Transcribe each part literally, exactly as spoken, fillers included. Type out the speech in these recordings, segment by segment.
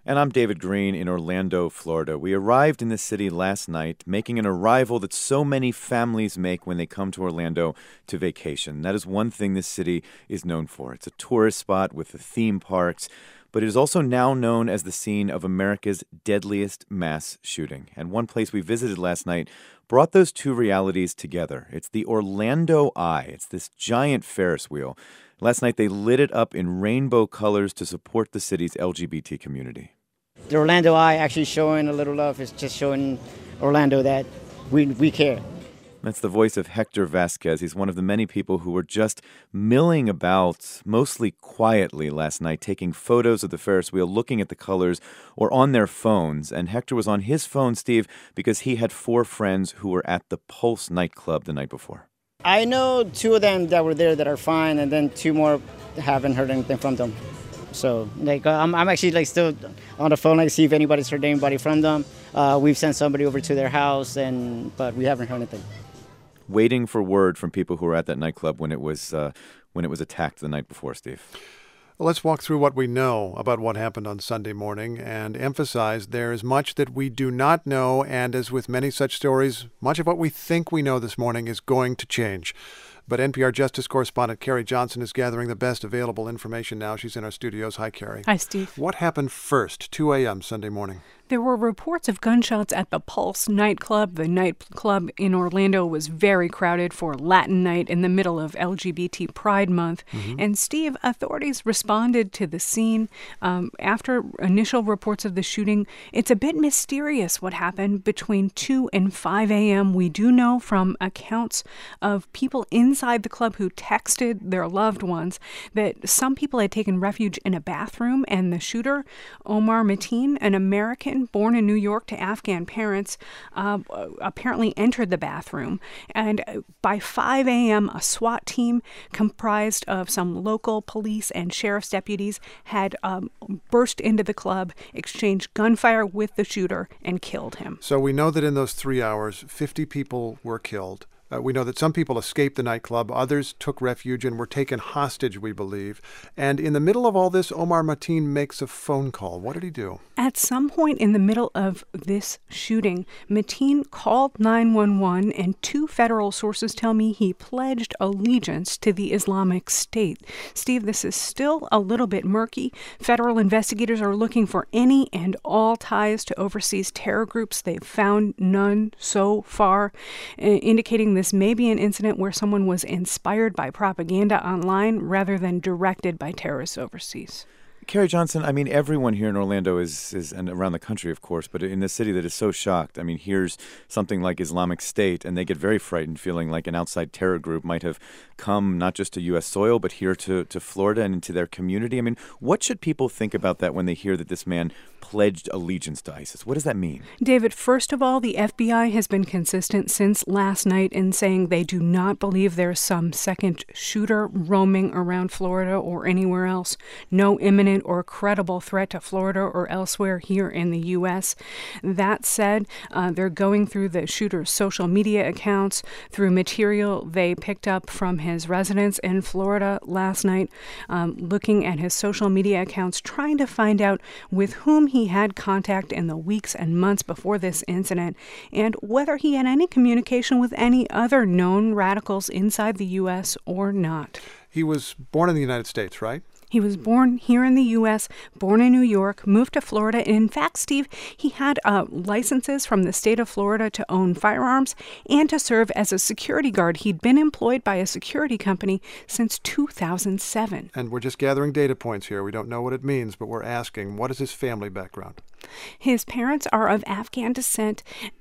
And I'm David Green in Orlando, Florida. We arrived in the city last night, making an arrival that so many families make when they come to Orlando to vacation. That is one thing this city is known for. It's a tourist spot with the theme parks, but it is also now known as the scene of America's deadliest mass shooting. And one place we visited last night brought those two realities together. It's the Orlando Eye. It's this giant Ferris wheel. Last night, they lit it up in rainbow colors to support the city's L G B T community. The Orlando Eye actually showing a little love. It's just showing Orlando that we we care. That's the voice of Hector Vasquez. He's one of the many people who were just milling about, mostly quietly last night, taking photos of the Ferris wheel, looking at the colors, or on their phones. And Hector was on his phone, Steve, because he had four friends who were at the Pulse nightclub the night before. I know two of them that were there that are fine, and then two more haven't heard anything from them. So, like, I'm, I'm actually like still on the phone, like, see if anybody's heard anybody from them. Uh, we've sent somebody over to their house, and but we haven't heard anything. Waiting for word from people who were at that nightclub when it was uh, when it was attacked the night before, Steve. Well, let's walk through what we know about what happened on Sunday morning and emphasize there is much that we do not know, and as with many such stories, much of what we think we know this morning is going to change. But N P R Justice correspondent Carrie Johnson is gathering the best available information now. She's in our studios. Hi, Carrie. Hi, Steve. What happened first, two a.m. Sunday morning? There were reports of gunshots at the Pulse nightclub. The nightclub in Orlando was very crowded for Latin night in the middle of L G B T Pride Month. Mm-hmm. And, Steve, authorities responded to the scene. Um, after initial reports of the shooting, it's a bit mysterious what happened between two and five a.m. We do know from accounts of people inside the club who texted their loved ones that some people had taken refuge in a bathroom, and the shooter, Omar Mateen, an American born in New York to Afghan parents, uh, apparently entered the bathroom. And by five a.m., a SWAT team comprised of some local police and sheriff's deputies had um, burst into the club, exchanged gunfire with the shooter, and killed him. So we know that in those three hours, fifty people were killed. Uh, we know that some people escaped the nightclub. Others took refuge and were taken hostage, we believe. And in the middle of all this, Omar Mateen makes a phone call. What did he do? At some point in the middle of this shooting, Mateen called nine one one, and two federal sources tell me he pledged allegiance to the Islamic State. Steve, this is still a little bit murky. Federal investigators are looking for any and all ties to overseas terror groups. They've found none so far, uh, indicating this may be an incident where someone was inspired by propaganda online rather than directed by terrorists overseas. Carrie Johnson, I mean, everyone here in Orlando is, is, and around the country, of course, but in the city that is so shocked. I mean, here's something like Islamic State, and they get very frightened, feeling like an outside terror group might have come not just to U S soil, but here to, to Florida and into their community. I mean, what should people think about that when they hear that this man pledged allegiance to ISIS? What does that mean? David, first of all, the F B I has been consistent since last night in saying they do not believe there's some second shooter roaming around Florida or anywhere else. No imminent or credible threat to Florida or elsewhere here in the U S. That said, uh, they're going through the shooter's social media accounts, through material they picked up from his residence in Florida last night, um, looking at his social media accounts, trying to find out with whom he had contact in the weeks and months before this incident, and whether he had any communication with any other known radicals inside the U S or not. He was born in the United States, right? He was born here in the U S, born in New York, moved to Florida. And in fact, Steve, he had uh, licenses from the state of Florida to own firearms and to serve as a security guard. He'd been employed by a security company since two thousand seven. And we're just gathering data points here. We don't know what it means, but we're asking, what is his family background? His parents are of Afghan descent.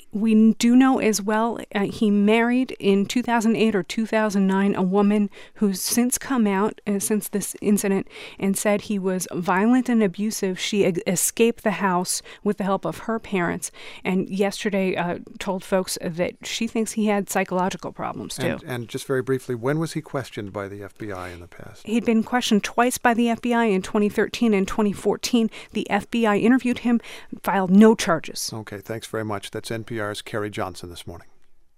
We do know as well uh, he married in two thousand eight or two thousand nine a woman who's since come out uh, since this incident and said he was violent and abusive. She e- escaped the house with the help of her parents, and yesterday uh, told folks that she thinks he had psychological problems too. And, and just very briefly, when was he questioned by the F B I in the past? He'd been questioned twice by the F B I in twenty thirteen and twenty fourteen. The F B I interviewed him, filed no charges. Okay, thanks very much. That's N P R's Carrie Johnson this morning.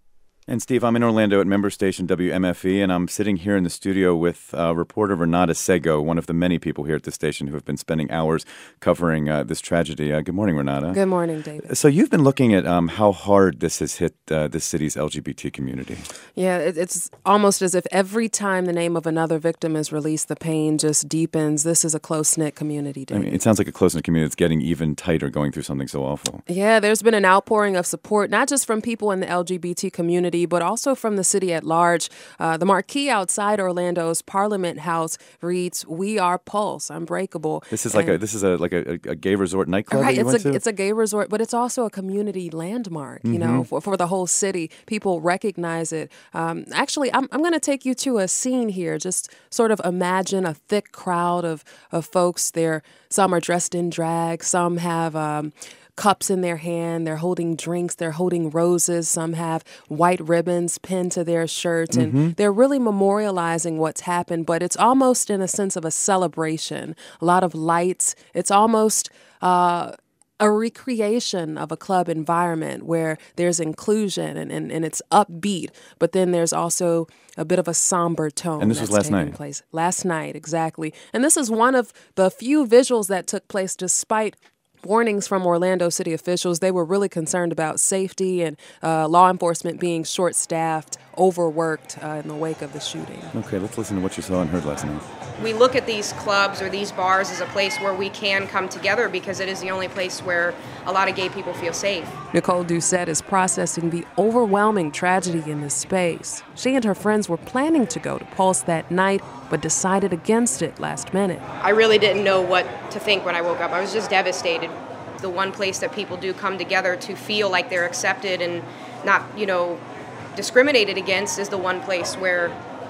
And Steve, I'm in Orlando at member station W M F E, and I'm sitting here in the studio with uh, reporter Renata Sego, one of the many people here at the station who have been spending hours covering uh, this tragedy. Uh, good morning, Renata. Good morning, David. So you've been looking at um, how hard this has hit uh, this city's L G B T community. Yeah, it, it's almost as if every time the name of another victim is released, the pain just deepens. This is a close-knit community, David. I mean, it sounds like a close-knit community that's getting even tighter going through something so awful. Yeah, there's been an outpouring of support, not just from people in the L G B T community, but also from the city at large. Uh, the marquee outside Orlando's Parliament House reads, "We are Pulse, Unbreakable." This is like and, a this is a like a, a gay resort nightclub right, that you it's went a, to? It's a gay resort, but it's also a community landmark, you Mm-hmm. know, for, for the whole city. People recognize it. Um, actually, I'm, I'm going to take you to a scene here. Just sort of imagine a thick crowd of, of folks there. Some are dressed in drag. Some have um, cups in their hand. They're holding drinks. They're holding roses. Some have white ribbons pinned to their shirts. And Mm-hmm. they're really memorializing what's happened, but it's almost in a sense of a celebration. A lot of lights. It's almost uh, a recreation of a club environment where there's inclusion and, and, and it's upbeat, but then there's also a bit of a somber tone. And this was that's last taking night. Place. Last night, exactly. And this is one of the few visuals that took place despite warnings from Orlando city officials. They were really concerned about safety and uh, law enforcement being short-staffed, overworked uh, in the wake of the shooting. Okay, let's listen to what you saw and heard last night. We look at these clubs or these bars as a place where we can come together because it is the only place where a lot of gay people feel safe. Nicole Doucette is processing the overwhelming tragedy in this space. She and her friends were planning to go to Pulse that night, but decided against it last minute. I really didn't know what to think when I woke up. I was just devastated. The one place that people do come together to feel like they're accepted and not, you know, discriminated against is the one place where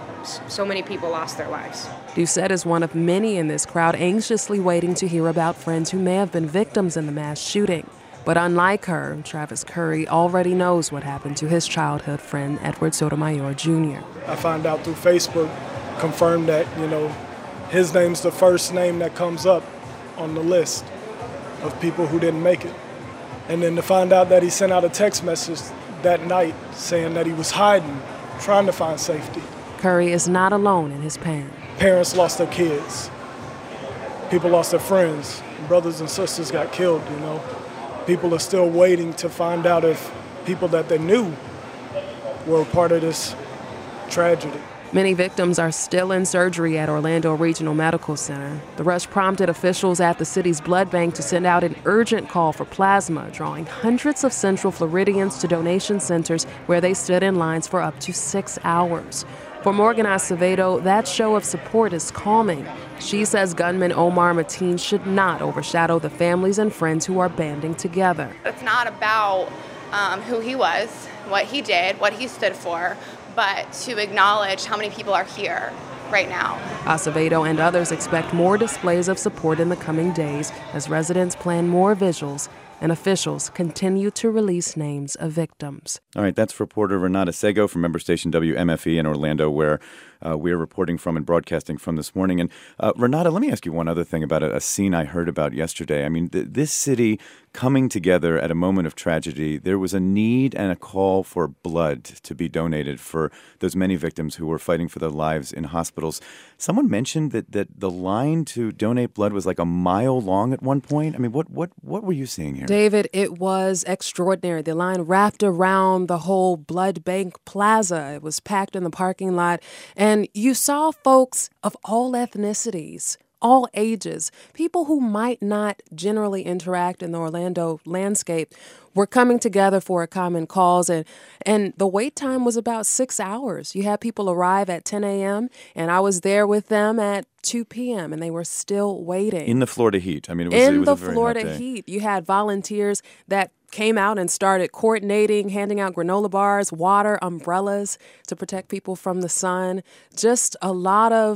so many people lost their lives. Doucette is one of many in this crowd anxiously waiting to hear about friends who may have been victims in the mass shooting. But unlike her, Travis Curry already knows what happened to his childhood friend, Edward Sotomayor Junior I found out through Facebook, confirmed that, you know, his name's the first name that comes up on the list of people who didn't make it. And then to find out that he sent out a text message that night saying that he was hiding, trying to find safety. Curry is not alone in his pain. Parents lost their kids. People lost their friends. Brothers and sisters got killed, you know. People are still waiting to find out if people that they knew were a part of this tragedy. Many victims are still in surgery at Orlando Regional Medical Center. The rush prompted officials at the city's blood bank to send out an urgent call for plasma, drawing hundreds of Central Floridians to donation centers where they stood in lines for up to six hours. For Morgan Acevedo, that show of support is calming. She says gunman Omar Mateen should not overshadow the families and friends who are banding together. It's not about um, who he was, what he did, what he stood for, but to acknowledge how many people are here right now. Acevedo and others expect more displays of support in the coming days as residents plan more visuals and officials continue to release names of victims. All right, that's reporter Renata Sego from member station W M F E in Orlando, where uh, we're reporting from and broadcasting from this morning. And uh, Renata, let me ask you one other thing about a, a scene I heard about yesterday. I mean, th- this city coming together at a moment of tragedy, there was a need and a call for blood to be donated for those many victims who were fighting for their lives in hospitals. Someone mentioned that, that the line to donate blood was like a mile long at one point. I mean, what what what were you seeing here? David, it was extraordinary. The line wrapped around the whole blood bank plaza. It was packed in the parking lot. And you saw folks of all ethnicities, all ages, people who might not generally interact in the Orlando landscape were coming together for a common cause. And, and the wait time was about six hours. You had people arrive at ten a.m., and I was there with them at two p.m., and they were still waiting. In the Florida heat. I mean, it was, in it was the a very Florida hot day. heat. You had volunteers that came out and started coordinating, handing out granola bars, water, umbrellas to protect people from the sun. Just a lot of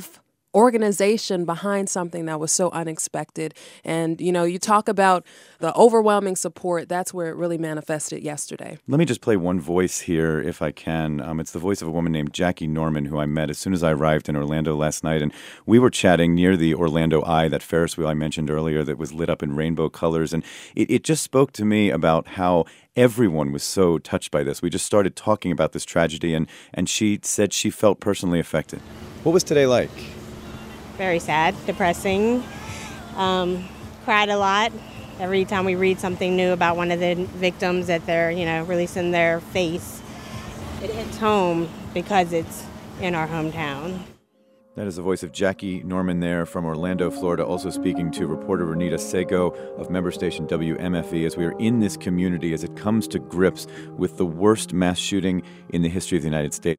organization behind something that was so unexpected. And, you know, you talk about the overwhelming support. That's where it really manifested yesterday. Let me just play one voice here, if I can. Um, it's the voice of a woman named Jackie Norman, who I met as soon as I arrived in Orlando last night. And we were chatting near the Orlando Eye, that Ferris wheel I mentioned earlier that was lit up in rainbow colors. And it, it just spoke to me about how everyone was so touched by this. We just started talking about this tragedy, and, and she said she felt personally affected. What was today like? Very sad, depressing. Um, cried a lot every time we read something new about one of the victims that they're, you know, releasing their face. It hits home because it's in our hometown. That is the voice of Jackie Norman there from Orlando, Florida, also speaking to reporter Renita Sego of member station W M F E as we are in this community as it comes to grips with the worst mass shooting in the history of the United States.